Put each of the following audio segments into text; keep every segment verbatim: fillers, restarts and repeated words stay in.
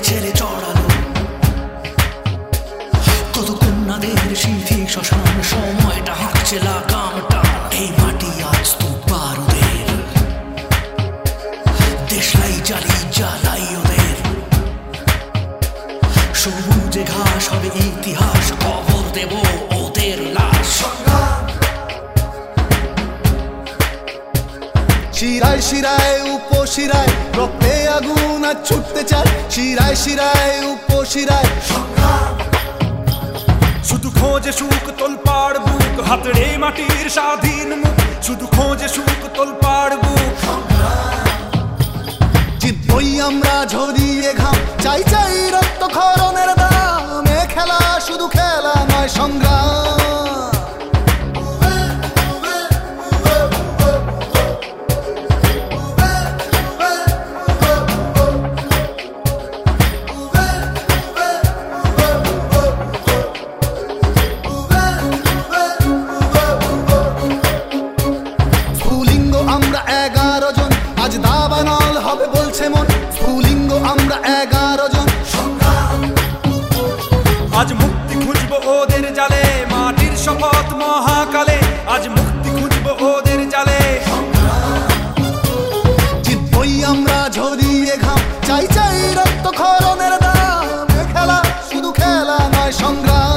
ছেড়ে চড়ালো কত কন্যাদের সিঁথি শ্মশান সময়টা হাঁকছে লাগাম টান এই মাটি আজ তো বারুদের দেশলাই জ্বালি জ্বালাই ওদের সবুজে ঘাস হবে ইতিহাস কবর দেব ওদের লাশ শিরায় শিরায় উপশিরায় রক্তে আগুন আর ছুটতে চায় শিরায় শিরায় উপশিরায় শুধু খোঁজে সুখ তোলপাড় বুক হাতড়ে মাটির স্বাধীন মুখ শুধু খোঁজে সুখ তোলপাড় বুক জিতবই আমরা ঝরিয়ে ঘাম চাই চাই রক্ত খরণের দাম এ খেলা শুধু খেলা নয় সংগ্রাম এগারো জন আজ দাবানল হবে বলছে মন স্ফুলিঙ্গ আমরা এগারো জন আজ মুক্তি খুঁজবো ওদের জালে মাটির শপথ মহাকালে আজ মুক্তি খুঁজবো ওদের জালে জিতবই আমরা ঝরিয়ে ঘাম চাই চাই রক্ত খরণের দাম এ খেলা শুধু খেলা নয় সংগ্রাম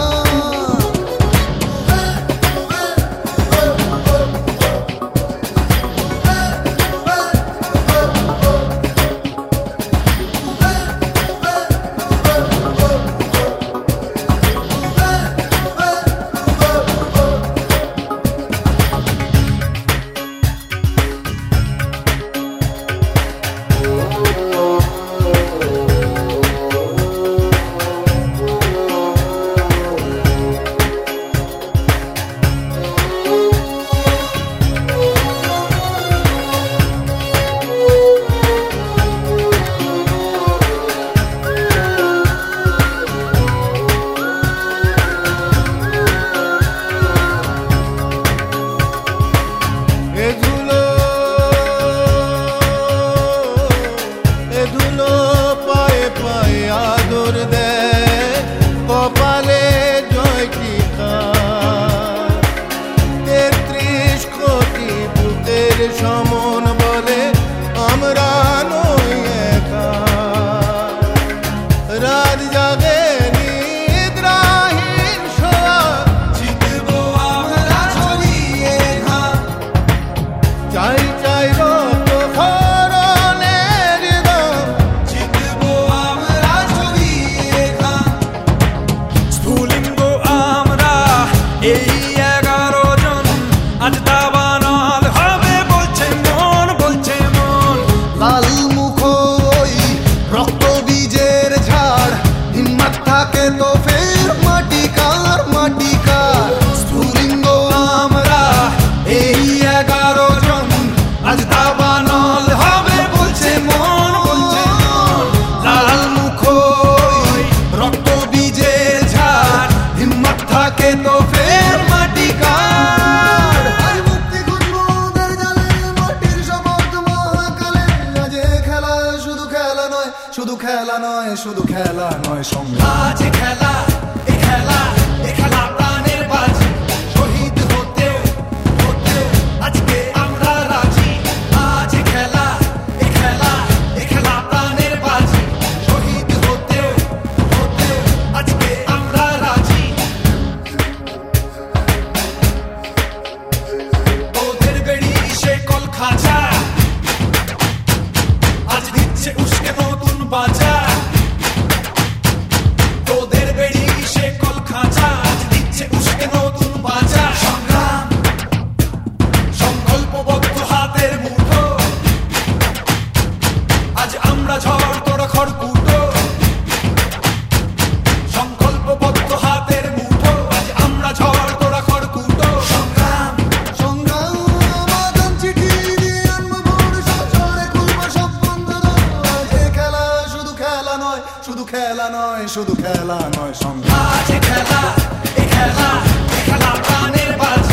কপালে জয় টিকা তেত্রিশ কোটি বুকের সমন বলে আমরা নই একা রাত জাগে নিদ্রাহীন শোয়া জিতবো আমরা ছড়িয়ে ঘাম চাই চাই রক্ত খরণের দাম জিতবো আমরা ছড়িয়ে ঘাম স্ফুলিঙ্গ আমরা এই এগারো জন আজ দাবানল হবে বলছে মন বলছে মন লাল মুখ ওই রক্ত বীজের ঝাড় হিম্মত থাকে তো ফের মাটি কার মাটি কার স্ফুলিঙ্গ আমরা এই এগারো জন আজ দাবানল হবে বলছে মন বলছে মন লাল মুখ ওই রক্ত বীজের ঝাড় হিম্মত থাকে তো ফের মাটি কার আজ মুক্তি খুঁজবো ওদের জালে মাটির শপথ মহাকালে আজ এ খেলা শুধু খেলা নয় শুধু খেলা নয় শুধু খেলা নয় সংগ্রাম আজ খেলা এ খেলা এ খেলা প্রাণের বাজি শহীদ হতেও হতেও আজকে আমরা রাজি আজ খেলা এ খেলা এ খেলা প্রাণের বাজি শহীদ হতেও হতেও আজকে আমরা রাজি ওদের বেড়ি সে কল খাঁচা আজ দিচ্ছে উস্কে নতুন বাজা তোদের বেড়ি সে কল খাঁচা আজ দিচ্ছে উস্কে নতুন বাজা সংগ্রাম সংকল্পবদ্ধ হাতের মুঠো আজ আমরা ঝড় তোড়া খড়কুটো সংকল্পবদ্ধ হাতের মুঠো আজ আমরা ঝড় তোড়া খড়কুটো সংগ্রাম সংগ্রাম আগাম চিঠি দিয়ে আনবো ভোর সব ঝড়ে খুলবো সব বন্ধ আজ এ খেলা শুধু খেলা নয় শুধু খেলা নয় শুধু খেলা নয় সংগ্রাম আজ খেলা এ খেলা এ খেলা প্রাণের বাজি